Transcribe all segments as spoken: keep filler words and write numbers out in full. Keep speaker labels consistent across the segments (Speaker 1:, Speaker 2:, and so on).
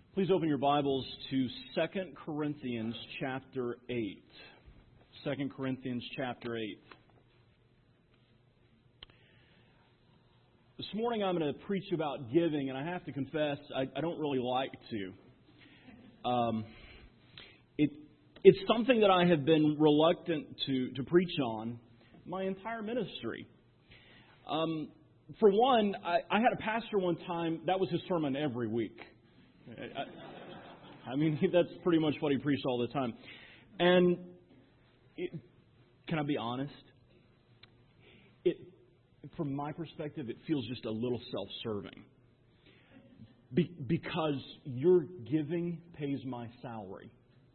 Speaker 1: Please open your Bibles to Second Corinthians chapter eight. Second Corinthians chapter eight. This morning I'm going to preach about giving, and I have to confess, I, I don't really like to. Um, it, it's something that I have been reluctant to, to preach on my entire ministry. Um, for one, I, I had a pastor one time, that was his sermon every week. I, I mean, that's pretty much what he preached all the time. And it, can I be honest? It, from my perspective, it feels just a little self-serving. Be, because your giving pays my salary.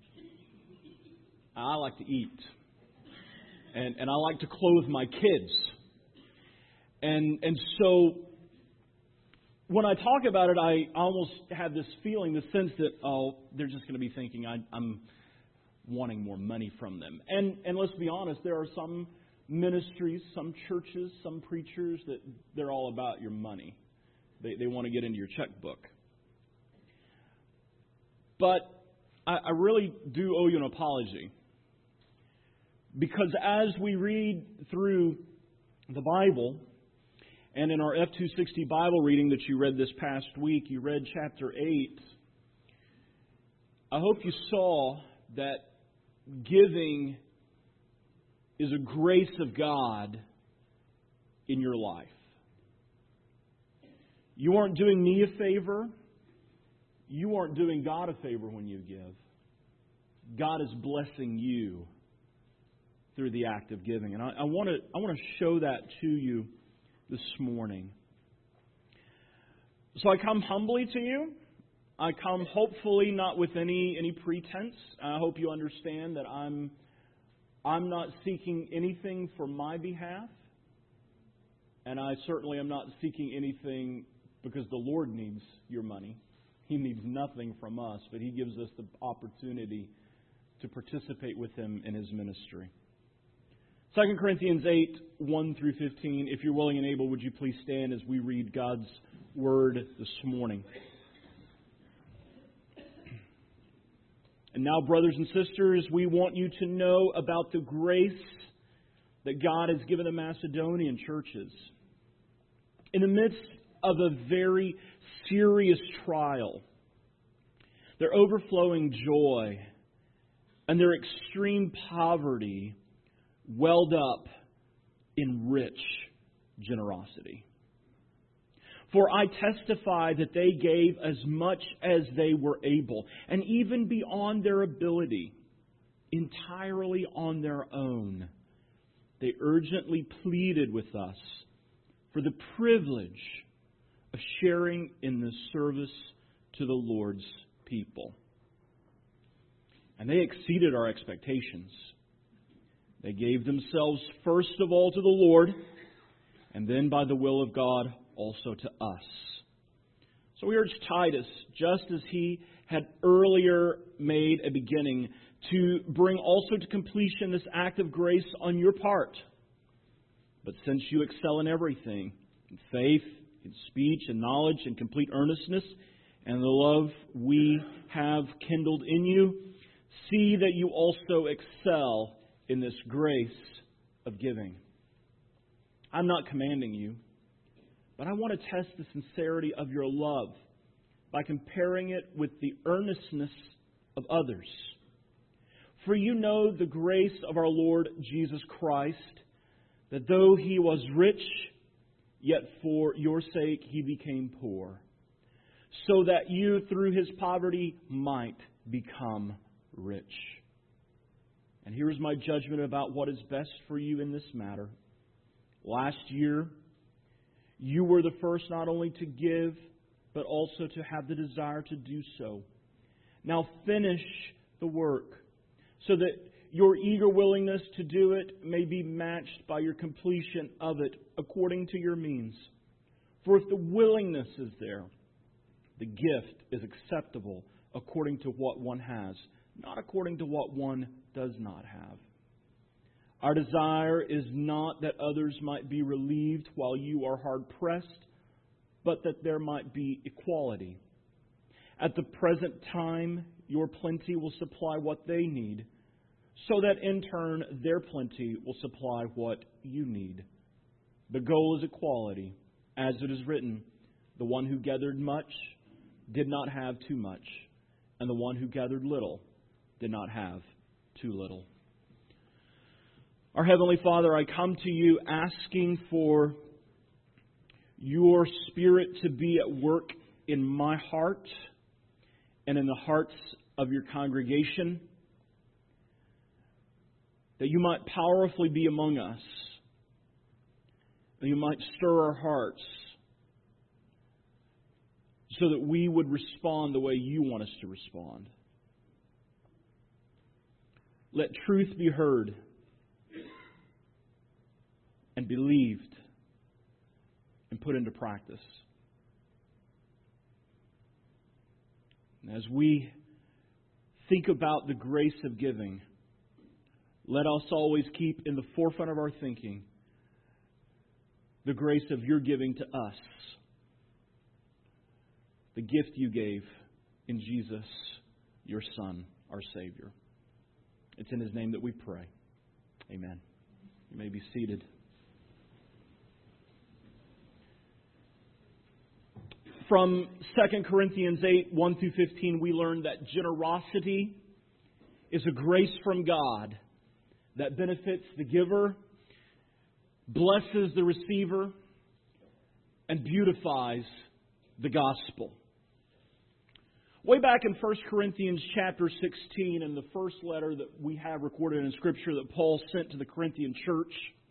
Speaker 1: I like to eat. And, and I like to clothe my kids. And, and so when I talk about it, I almost have this feeling, the sense that, oh, they're just going to be thinking I, I'm wanting more money from them. And and let's be honest, there are some ministries, some churches, some preachers that they're all about your money. They they want to get into your checkbook. But I, I really do owe you an apology. Because as we read through the Bible, and in our F two sixty Bible reading that you read this past week, you read chapter eight. I hope you saw that giving is a grace of God in your life. You aren't doing me a favor. You aren't doing God a favor when you give. God is blessing you through the act of giving. And I, I want to I want to show that to you this morning. So I come humbly to you. I come hopefully not with any any pretense. I hope you understand that I'm I'm not seeking anything for my behalf. And I certainly am not seeking anything because the Lord needs your money. He needs nothing from us, but He gives us the opportunity to participate with Him in His ministry. Second Corinthians eight, one through fifteen. If you're willing and able, would you please stand as we read God's Word this morning. And now, brothers and sisters, we want you to know about the grace that God has given the Macedonian churches. In the midst of a very serious trial, their overflowing joy and their extreme poverty welled up in rich generosity. For I testify that they gave as much as they were able, and even beyond their ability, entirely on their own. They urgently pleaded with us for the privilege of sharing in the service to the Lord's people. And they exceeded our expectations. They gave themselves first of all to the Lord, and then by the will of God also to us. So we urge Titus, just as he had earlier made a beginning, to bring also to completion this act of grace on your part. But since you excel in everything, in faith, in speech, in knowledge, in complete earnestness, and the love we have kindled in you, see that you also excel in this grace of giving. I'm not commanding you, but I want to test the sincerity of your love by comparing it with the earnestness of others. For you know the grace of our Lord Jesus Christ, that though He was rich, yet for your sake He became poor, so that you through His poverty might become rich. And here is my judgment about what is best for you in this matter. Last year, you were the first not only to give, but also to have the desire to do so. Now finish the work, so that your eager willingness to do it may be matched by your completion of it according to your means. For if the willingness is there, the gift is acceptable according to what one has, not according to what one does not have. Our desire is not that others might be relieved while you are hard pressed, but that there might be equality. At the present time, your plenty will supply what they need, so that in turn their plenty will supply what you need. The goal is equality. As it is written, the one who gathered much did not have too much, and the one who gathered little did not have too little. Our Heavenly Father, I come to you asking for your Spirit to be at work in my heart and in the hearts of your congregation, that you might powerfully be among us, that you might stir our hearts so that we would respond the way you want us to respond. Let truth be heard and believed and put into practice. And as we think about the grace of giving, let us always keep in the forefront of our thinking the grace of your giving to us, the gift you gave in Jesus, your Son, our Savior. It's in His name that we pray. Amen. You may be seated. From Second Corinthians eight, one through fifteen, we learn that generosity is a grace from God that benefits the giver, blesses the receiver, and beautifies the gospel. Way back in First Corinthians chapter sixteen, in the first letter that we have recorded in Scripture that Paul sent to the Corinthian church,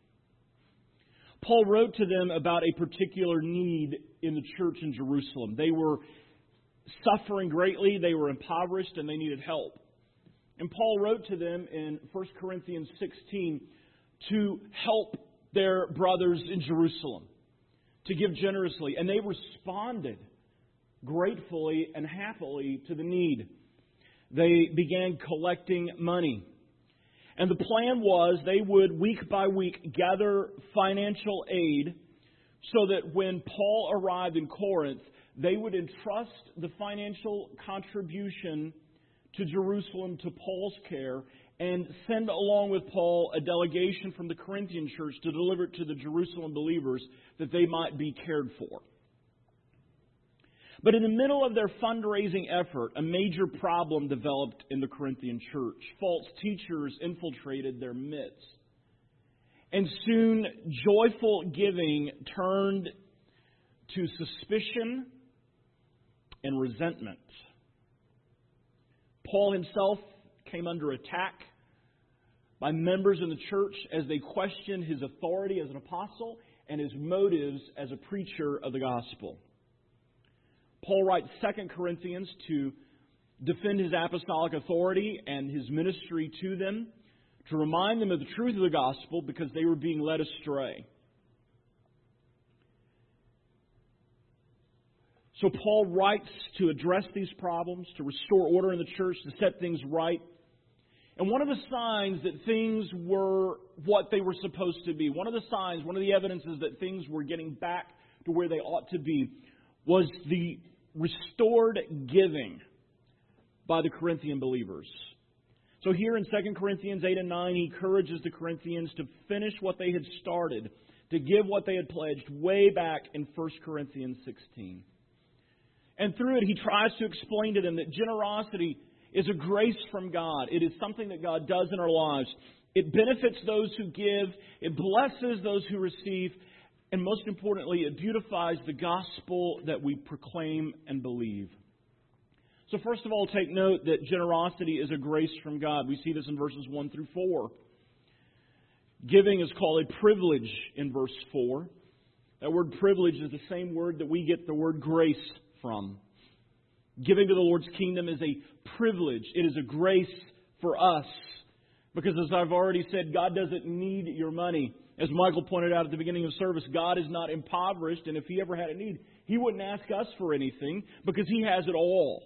Speaker 1: Paul wrote to them about a particular need in the church in Jerusalem. They were suffering greatly, they were impoverished, and they needed help. And Paul wrote to them in First Corinthians sixteen to help their brothers in Jerusalem, to give generously. And they responded gratefully and happily to the need. They began collecting money. And the plan was they would, week by week, gather financial aid so that when Paul arrived in Corinth, they would entrust the financial contribution to Jerusalem to Paul's care and send along with Paul a delegation from the Corinthian church to deliver it to the Jerusalem believers that they might be cared for. But in the middle of their fundraising effort, a major problem developed in the Corinthian church. False teachers infiltrated their midst. And soon, joyful giving turned to suspicion and resentment. Paul himself came under attack by members in the church as they questioned his authority as an apostle and his motives as a preacher of the gospel. Paul writes Second Corinthians to defend his apostolic authority and his ministry to them, to remind them of the truth of the gospel because they were being led astray. So Paul writes to address these problems, to restore order in the church, to set things right. And one of the signs that things were what they were supposed to be, one of the signs, one of the evidences that things were getting back to where they ought to be, was the restored giving by the Corinthian believers. So here in Second Corinthians eight and nine, he encourages the Corinthians to finish what they had started, to give what they had pledged way back in First Corinthians sixteen. And through it, he tries to explain to them that generosity is a grace from God. It is something that God does in our lives. It benefits those who give. It blesses those who receive. And most importantly, it beautifies the gospel that we proclaim and believe. So first of all, take note that generosity is a grace from God. We see this in verses one through four. Giving is called a privilege in verse four. That word privilege is the same word that we get the word grace from. Giving to the Lord's kingdom is a privilege. It is a grace for us. Because as I've already said, God doesn't need your money. As Michael pointed out at the beginning of service, God is not impoverished, and if He ever had a need, He wouldn't ask us for anything because He has it all.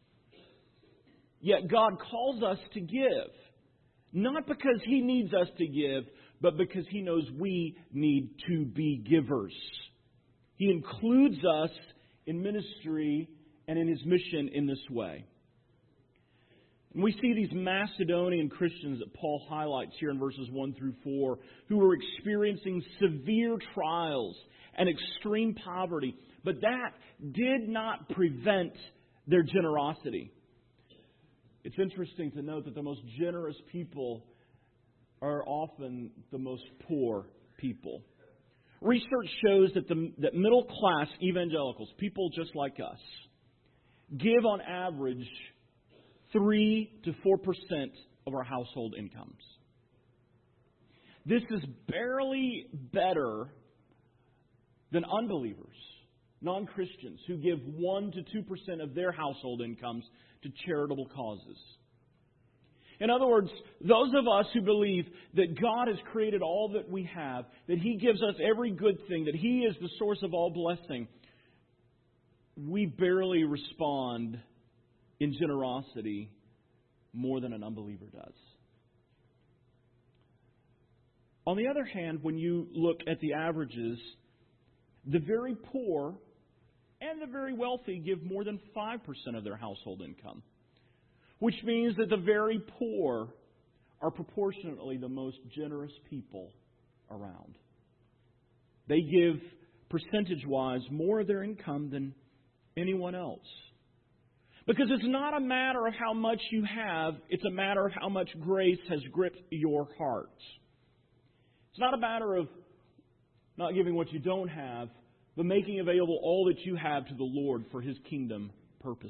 Speaker 1: Yet God calls us to give, not because He needs us to give, but because He knows we need to be givers. He includes us in ministry and in His mission in this way. And we see these Macedonian Christians that Paul highlights here in verses one through four, who were experiencing severe trials and extreme poverty. But that did not prevent their generosity. It's interesting to note that the most generous people are often the most poor people. Research shows that the that middle-class evangelicals, people just like us, give on average three to four percent of our household incomes. This is barely better than unbelievers, non-Christians, who give one to two percent of their household incomes to charitable causes. In other words, those of us who believe that God has created all that we have, that He gives us every good thing, that He is the source of all blessing, we barely respond in generosity more than an unbeliever does. On the other hand, when you look at the averages, the very poor and the very wealthy give more than five percent of their household income, which means that the very poor are proportionately the most generous people around. They give, percentage-wise, more of their income than anyone else. Because it's not a matter of how much you have, it's a matter of how much grace has gripped your heart. It's not a matter of not giving what you don't have, but making available all that you have to the Lord for His kingdom purposes.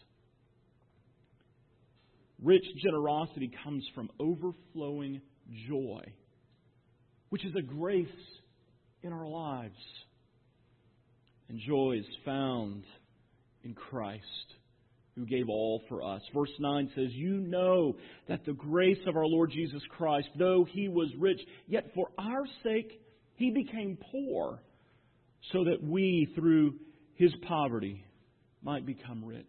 Speaker 1: Rich generosity comes from overflowing joy, which is a grace in our lives. And joy is found in Christ, who gave all for us. Verse nine says, "You know that the grace of our Lord Jesus Christ, though He was rich, yet for our sake He became poor, so that we, through His poverty, might become rich."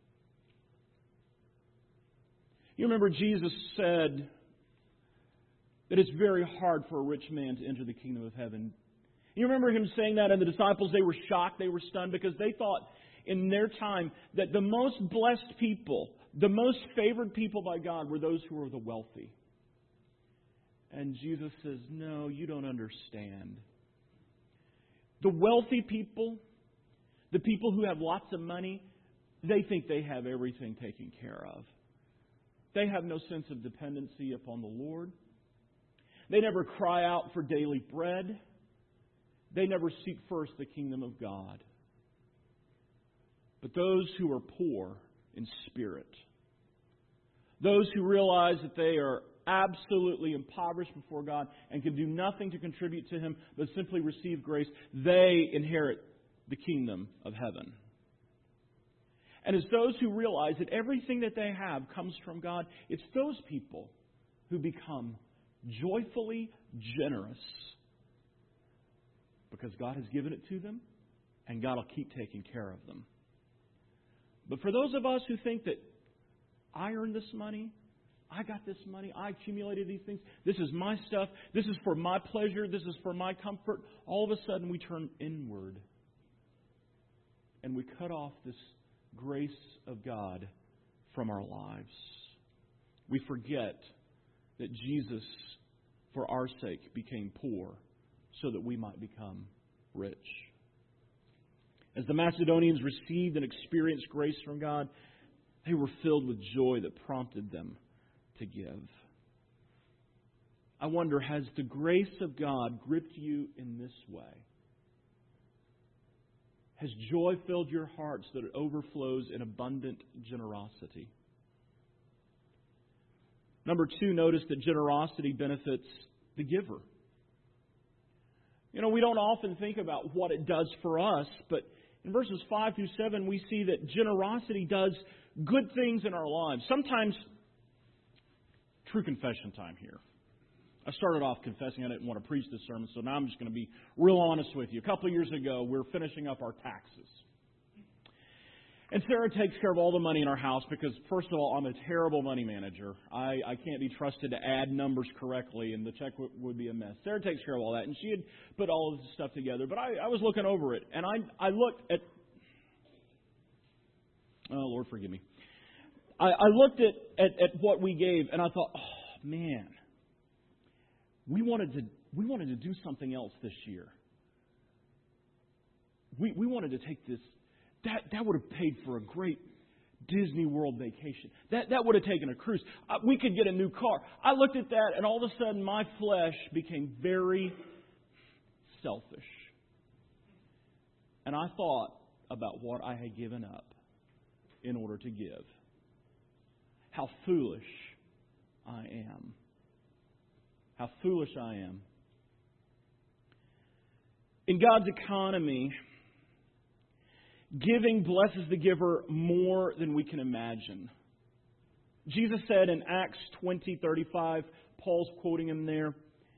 Speaker 1: You remember Jesus said that it's very hard for a rich man to enter the kingdom of heaven. You remember Him saying that, and the disciples, they were shocked, they were stunned, because they thought in their time that the most blessed people, the most favored people by God, were those who were the wealthy. And Jesus says, no, you don't understand. The wealthy people, the people who have lots of money, they think they have everything taken care of. They have no sense of dependency upon the Lord. They never cry out for daily bread. They never seek first the kingdom of God. But those who are poor in spirit, those who realize that they are absolutely impoverished before God and can do nothing to contribute to Him but simply receive grace, they inherit the kingdom of heaven. And it's those who realize that everything that they have comes from God, it's those people who become joyfully generous because God has given it to them and God will keep taking care of them. But for those of us who think that I earned this money, I got this money, I accumulated these things, this is my stuff, this is for my pleasure, this is for my comfort, all of a sudden we turn inward and we cut off this grace of God from our lives. We forget that Jesus, for our sake, became poor so that we might become rich. As the Macedonians received and experienced grace from God, they were filled with joy that prompted them to give. I wonder, has the grace of God gripped you in this way? Has joy filled your heart so that it overflows in abundant generosity? Number two, notice that generosity benefits the giver. You know, we don't often think about what it does for us, but in verses five through seven, we see that generosity does good things in our lives. Sometimes, true confession time here. I started off confessing I didn't want to preach this sermon, so now I'm just going to be real honest with you. A couple of years ago, we were finishing up our taxes. And Sarah takes care of all the money in our house because, first of all, I'm a terrible money manager. I, I can't be trusted to add numbers correctly, and the check w- would be a mess. Sarah takes care of all that, and she had put all of this stuff together. But I, I was looking over it, and I, I looked at Oh, Lord, forgive me. I, I looked at, at, at what we gave, and I thought, oh, man, we wanted to we wanted to do something else this year. We we wanted to take this. That that would have paid for a great Disney World vacation. That that would have taken a cruise. Uh, we could get a new car. I looked at that, and all of a sudden, my flesh became very selfish. And I thought about what I had given up in order to give. How foolish I am. How foolish I am. In God's economy, giving blesses the giver more than we can imagine. Jesus said in Acts twenty thirty-five, Paul's quoting him there,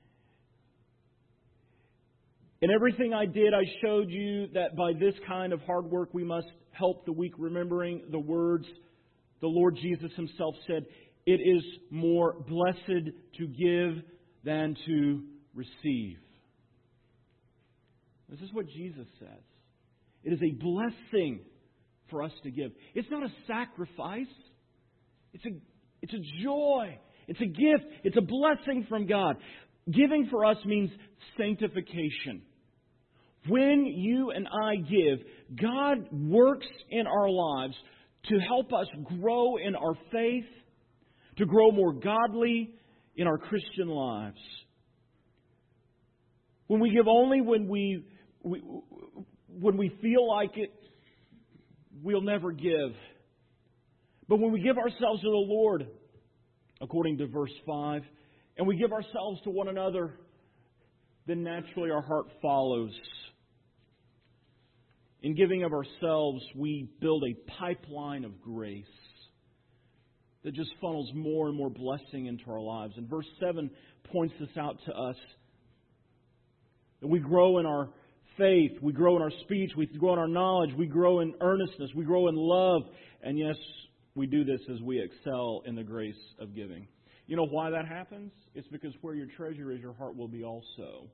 Speaker 1: "In everything I did, I showed you that by this kind of hard work we must help the weak, remembering the words the Lord Jesus Himself said, 'It is more blessed to give than to receive.'" This is what Jesus says. It is a blessing for us to give. It's not a sacrifice. It's a, it's a joy. It's a gift. It's a blessing from God. Giving for us means sanctification. When you and I give, God works in our lives to help us grow in our faith, to grow more godly in our Christian lives. When we give only when we, we when we feel like it, we'll never give. But when we give ourselves to the Lord, according to verse five, and we give ourselves to one another, then naturally our heart follows. In giving of ourselves, we build a pipeline of grace that just funnels more and more blessing into our lives. And verse seven points this out to us. That we grow in our faith, we grow in our speech, we grow in our knowledge, we grow in earnestness, we grow in love. And yes, we do this as we excel in the grace of giving. You know why that happens? It's because where your treasure is, your heart will be also.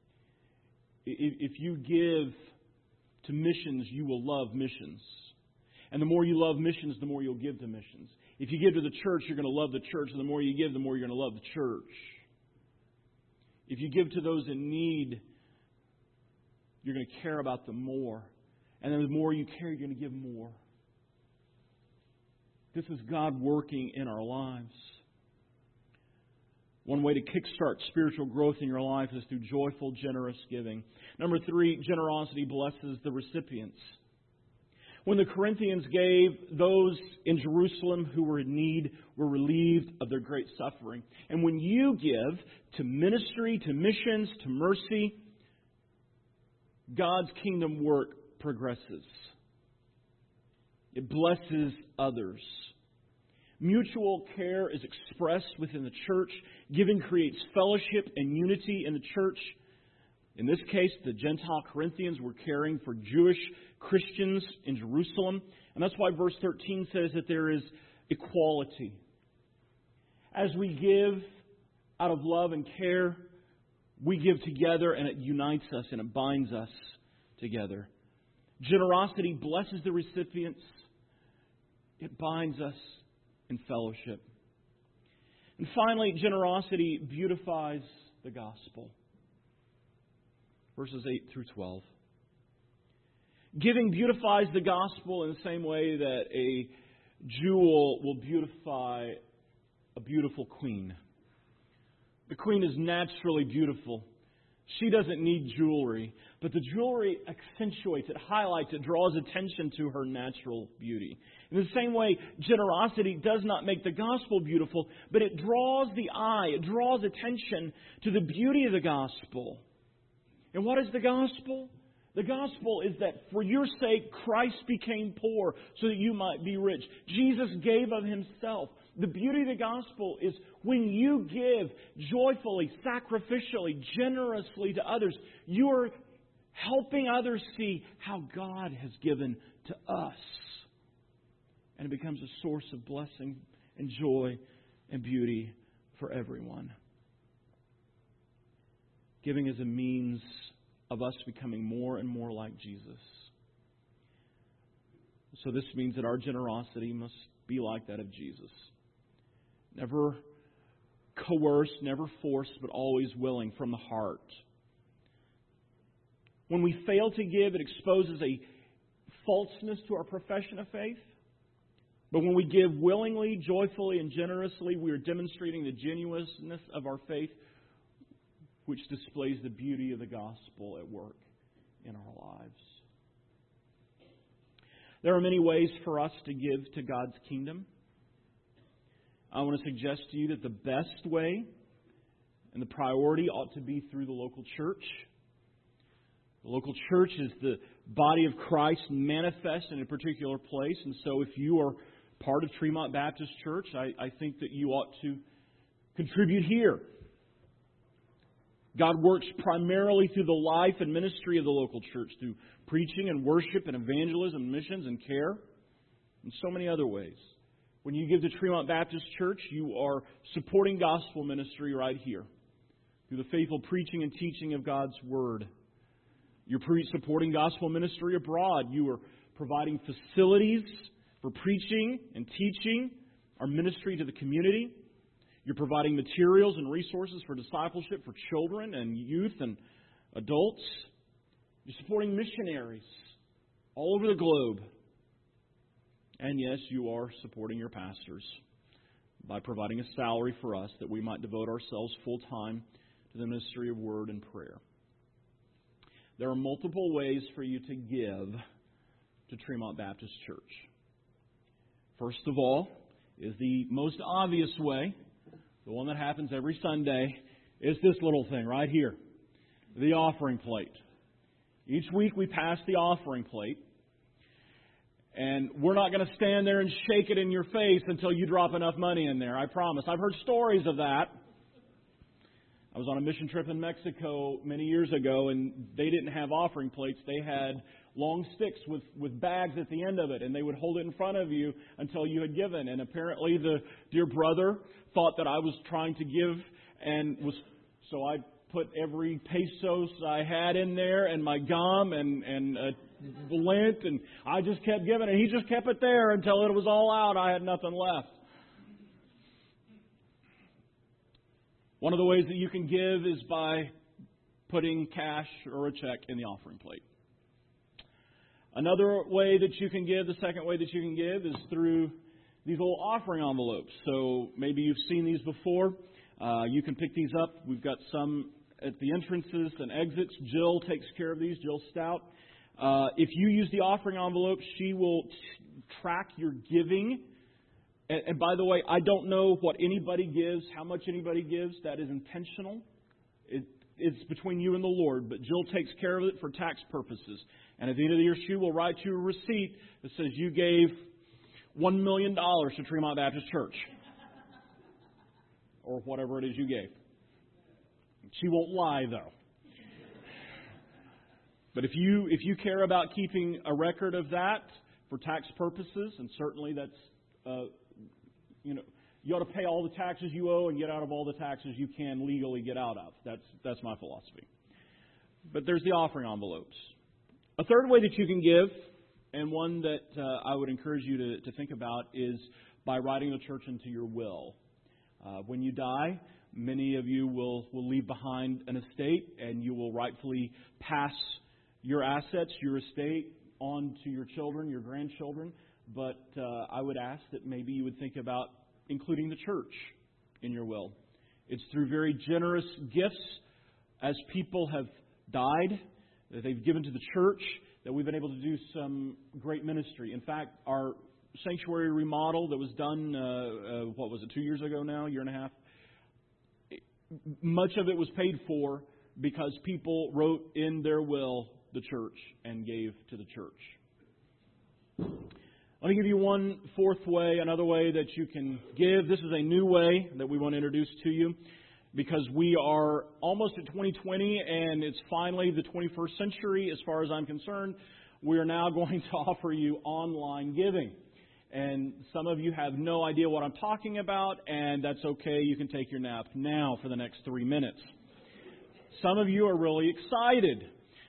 Speaker 1: If you give to missions, you will love missions. And the more you love missions, the more you'll give to missions. If you give to the church, you're going to love the church. And the more you give, the more you're going to love the church. If you give to those in need, you're going to care about them more. And then the more you care, you're going to give more. This is God working in our lives. One way to kickstart spiritual growth in your life is through joyful, generous giving. Number three, generosity blesses the recipients. When the Corinthians gave, those in Jerusalem who were in need were relieved of their great suffering. And when you give to ministry, to missions, to mercy, God's kingdom work progresses. It blesses others. Mutual care is expressed within the church. Giving creates fellowship and unity in the church. In this case, the Gentile Corinthians were caring for Jewish Christians in Jerusalem. And that's why verse thirteen says that there is equality. As we give out of love and care, we give together and it unites us and it binds us together. Generosity blesses the recipients. It binds us in fellowship. And finally, generosity beautifies the gospel. Verses eight through twelve. Giving beautifies the gospel in the same way that a jewel will beautify a beautiful queen. The queen is naturally beautiful. She doesn't need jewelry, but the jewelry accentuates it, highlights it, draws attention to her natural beauty. In the same way, generosity does not make the gospel beautiful, but it draws the eye, it draws attention to the beauty of the gospel. And what is the gospel? The gospel is that for your sake, Christ became poor so that you might be rich. Jesus gave of Himself. The beauty of the gospel is when you give joyfully, sacrificially, generously to others, you are helping others see how God has given to us. And it becomes a source of blessing and joy and beauty for everyone. Giving is a means of us becoming more and more like Jesus. So this means that our generosity must be like that of Jesus. Never coerced, never forced, but always willing from the heart. When we fail to give, it exposes a falseness to our profession of faith. But when we give willingly, joyfully, and generously, we are demonstrating the genuineness of our faith, which displays the beauty of the gospel at work in our lives. There are many ways for us to give to God's kingdom. I want to suggest to you that the best way and the priority ought to be through the local church. The local church is the body of Christ manifest in a particular place. And so if you are part of Tremont Baptist Church, I, I think that you ought to contribute here. God works primarily through the life and ministry of the local church, through preaching and worship and evangelism, missions and care, and so many other ways. When you give to Tremont Baptist Church, you are supporting gospel ministry right here through the faithful preaching and teaching of God's Word. You're supporting gospel ministry abroad. You are providing facilities for preaching and teaching, our ministry to the community. You're providing materials and resources for discipleship for children and youth and adults. You're supporting missionaries all over the globe. And yes, you are supporting your pastors by providing a salary for us that we might devote ourselves full time to the ministry of word and prayer. There are multiple ways for you to give to Tremont Baptist Church. First of all is the most obvious way, the one that happens every Sunday, is this little thing right here, the offering plate. Each week we pass the offering plate. And we're not going to stand there and shake it in your face until you drop enough money in there, I promise. I've heard stories of that. I was on a mission trip in Mexico many years ago, and they didn't have offering plates. They had long sticks with, with bags at the end of it, and they would hold it in front of you until you had given. And apparently the dear brother thought that I was trying to give, and was so I put every pesos I had in there, and my gum, and, and uh, lint, and I just kept giving, and he just kept it there until it was all out. I had nothing left. One of the ways that you can give is by putting cash or a check in the offering plate. Another way that you can give, the second way that you can give, is through these little offering envelopes. So maybe you've seen these before. Uh, you can pick these up. We've got some at the entrances and exits. Jill takes care of these, Jill Stout. Uh, if you use the offering envelope, she will t- track your giving. And, and by the way, I don't know what anybody gives, how much anybody gives. That is intentional. It, it's between you and the Lord. But Jill takes care of it for tax purposes. And at the end of the year, she will write you a receipt that says you gave one million dollars to Tremont Baptist Church. Or whatever it is you gave. She won't lie, though. But if you if you care about keeping a record of that for tax purposes, and certainly that's, uh, you know, you ought to pay all the taxes you owe and get out of all the taxes you can legally get out of. That's that's my philosophy. But there's the offering envelopes. A third way that you can give, and one that uh, I would encourage you to, to think about, is by writing the church into your will. Uh, when you die, many of you will, will leave behind an estate, and you will rightfully pass your assets, your estate, on to your children, your grandchildren. But uh, I would ask that maybe you would think about including the church in your will. It's through very generous gifts, as people have died, that they've given to the church, that we've been able to do some great ministry. In fact, our sanctuary remodel that was done, uh, uh, what was it, two years ago now, a year and a half, much of it was paid for because people wrote in their will the church and gave to the church. Let me give you one fourth way, another way that you can give. This is a new way that we want to introduce to you because we are almost at twenty twenty and it's finally the twenty-first century as far as I'm concerned. We are now going to offer you online giving. And some of you have no idea what I'm talking about, and that's okay. You can take your nap now for the next three minutes. Some of you are really excited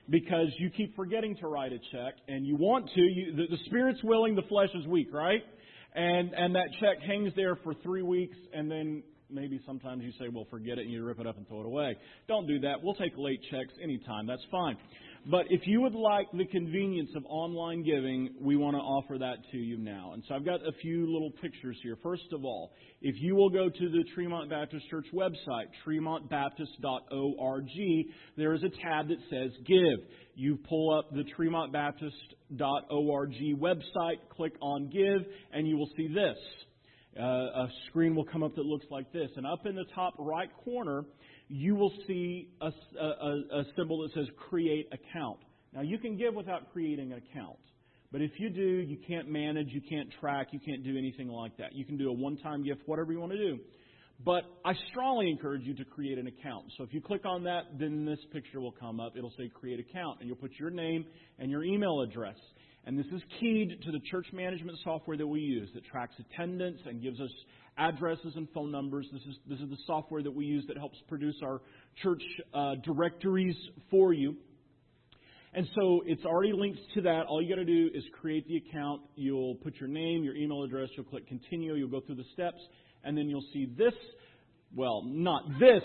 Speaker 1: because you keep forgetting to write a check, and you want to. You, the, the spirit's willing, the flesh is weak, right? And and that check hangs there for three weeks, and then maybe sometimes you say, well, forget it, and you rip it up and throw it away. Don't do that. We'll take late checks anytime. That's fine. But if you would like the convenience of online giving, we want to offer that to you now. And so I've got a few little pictures here. First of all, if you will go to the Tremont Baptist Church website, tremont baptist dot org, there is a tab that says Give. You pull up the tremont baptist dot org website, click on Give, and you will see this. Uh, a screen will come up that looks like this. And up in the top right corner, you will see a, a, a symbol that says Create Account. Now, you can give without creating an account. But if you do, you can't manage, you can't track, you can't do anything like that. You can do a one-time gift, whatever you want to do. But I strongly encourage you to create an account. So if you click on that, then this picture will come up. It'll say Create Account, and you'll put your name and your email address. And this is keyed to the church management software that we use that tracks attendance and gives us addresses and phone numbers. This is this is the software that we use that helps produce our church uh, directories for you. And so it's already linked to that. All you got to do is create the account. You'll put your name, your email address. You'll click Continue. You'll go through the steps. And then you'll see this, well, not this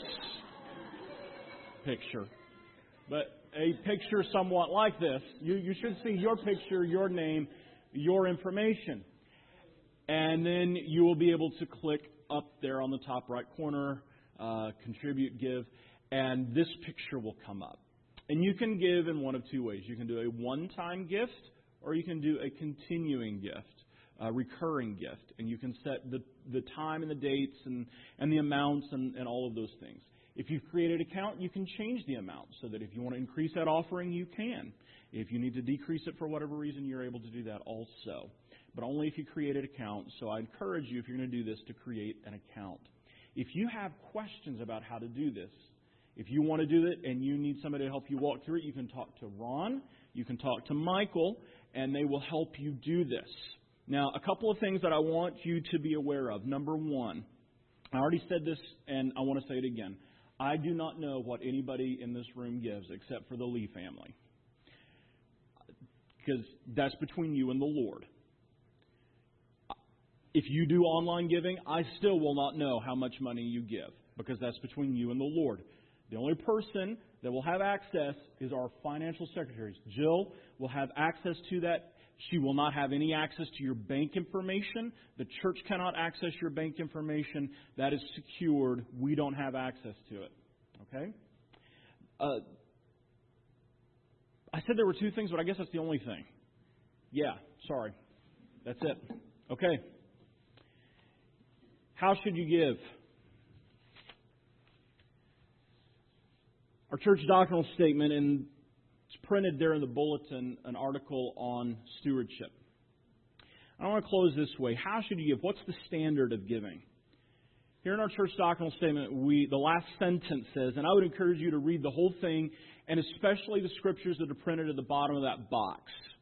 Speaker 1: picture, but a picture somewhat like this. You, you should see your picture, your name, your information. And then you will be able to click up there on the top right corner, uh, Contribute, Give, and this picture will come up. And you can give in one of two ways. You can do a one-time gift, or you can do a continuing gift, a recurring gift. And you can set the, the time and the dates and, and the amounts and, and all of those things. If you've created an account, you can change the amount so that if you want to increase that offering, you can. If you need to decrease it for whatever reason, you're able to do that also. But only if you create an account. So I encourage you, if you're going to do this, to create an account. If you have questions about how to do this, if you want to do it and you need somebody to help you walk through it, you can talk to Ron, you can talk to Michael, and they will help you do this. Now, a couple of things that I want you to be aware of. Number one, I already said this, and I want to say it again. I do not know what anybody in this room gives except for the Lee family, because that's between you and the Lord. If you do online giving, I still will not know how much money you give, because that's between you and the Lord. The only person that will have access is our financial secretaries. Jill will have access to that. She will not have any access to your bank information. The church cannot access your bank information. That is secured. We don't have access to it. Okay? Uh, I said there were two things, but I guess that's the only thing. Yeah, sorry. That's it. Okay. How should you give? Our church doctrinal statement, and it's printed there in the bulletin, an article on stewardship. I want to close this way. How should you give? What's the standard of giving? Here in our church doctrinal statement, we the last sentence says, and I would encourage you to read the whole thing, and especially the scriptures that are printed at the bottom of that box.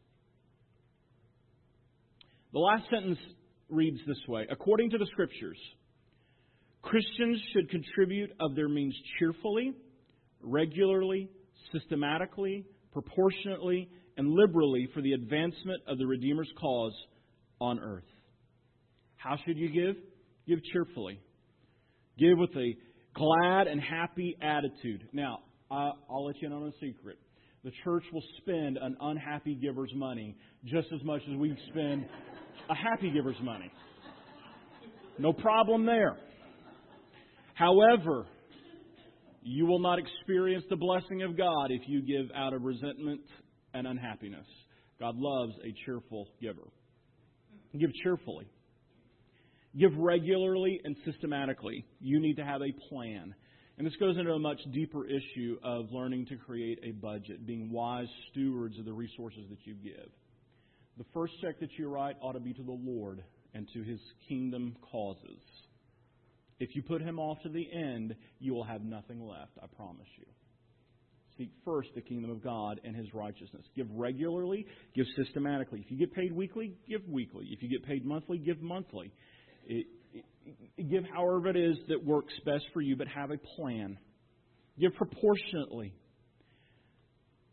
Speaker 1: The last sentence reads this way. According to the scriptures, Christians should contribute of their means cheerfully, regularly, systematically, proportionately, and liberally for the advancement of the Redeemer's cause on earth. How should you give? Give cheerfully. Give with a glad and happy attitude. Now, uh, I'll let you in on a secret. The church will spend an unhappy giver's money just as much as we spend a happy giver's money. No problem there. However, you will not experience the blessing of God if you give out of resentment and unhappiness. God loves a cheerful giver. Give cheerfully. Give regularly and systematically. You need to have a plan. And this goes into a much deeper issue of learning to create a budget, being wise stewards of the resources that you give. The first check that you write ought to be to the Lord and to His kingdom causes. If you put Him off to the end, you will have nothing left, I promise you. Seek first the kingdom of God and His righteousness. Give regularly, give systematically. If you get paid weekly, give weekly. If you get paid monthly, give monthly. It, it, give however it is that works best for you, but have a plan. Give proportionately.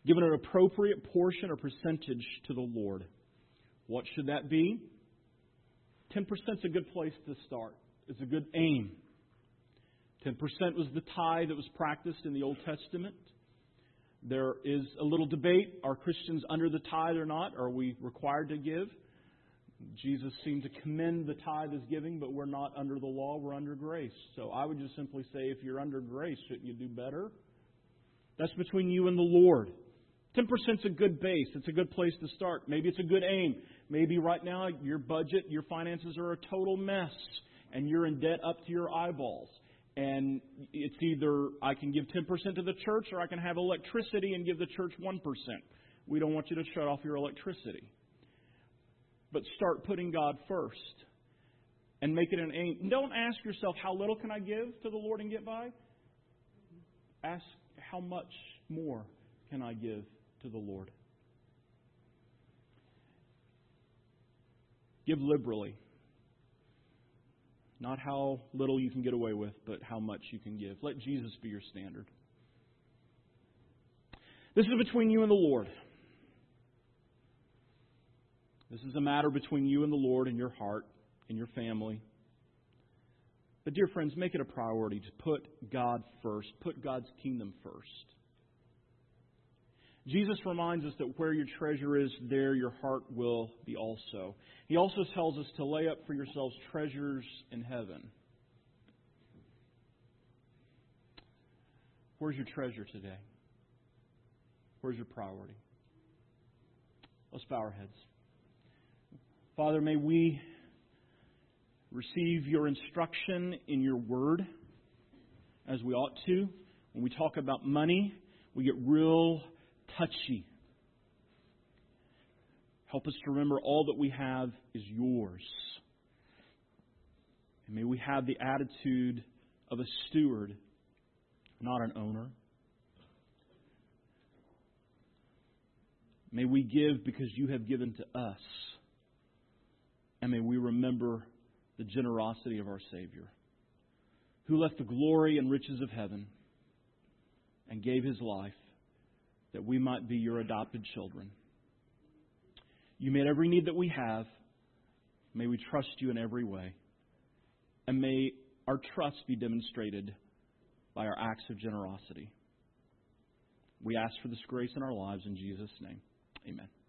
Speaker 1: Give an appropriate portion or percentage to the Lord. What should that be? ten percent is a good place to start. It's a good aim. ten percent was the tithe that was practiced in the Old Testament. There is a little debate. Are Christians under the tithe or not? Are we required to give? Jesus seemed to commend the tithe as giving, but we're not under the law. We're under grace. So I would just simply say, if you're under grace, shouldn't you do better? That's between you and the Lord. ten percent is a good base. It's a good place to start. Maybe it's a good aim. Maybe right now your budget, your finances are a total mess, and you're in debt up to your eyeballs. And it's either I can give ten percent to the church, or I can have electricity and give the church one percent. We don't want you to shut off your electricity. But start putting God first and make it an aim. Don't ask yourself, how little can I give to the Lord and get by? Ask, how much more can I give to the Lord? Give liberally. Not how little you can get away with, but how much you can give. Let Jesus be your standard. This is between you and the Lord. This is a matter between you and the Lord in your heart, in your family. But dear friends, make it a priority to put God first. Put God's kingdom first. Jesus reminds us that where your treasure is, there your heart will be also. He also tells us to lay up for yourselves treasures in heaven. Where's your treasure today? Where's your priority? Let's bow our heads. Father, may we receive your instruction in your word as we ought to. When we talk about money, we get real touchy. Help us to remember all that we have is yours. And may we have the attitude of a steward, not an owner. May we give because you have given to us. And may we remember the generosity of our Savior, who left the glory and riches of heaven and gave His life that we might be your adopted children. You made every need that we have. May we trust you in every way. And may our trust be demonstrated by our acts of generosity. We ask for this grace in our lives in Jesus' name. Amen.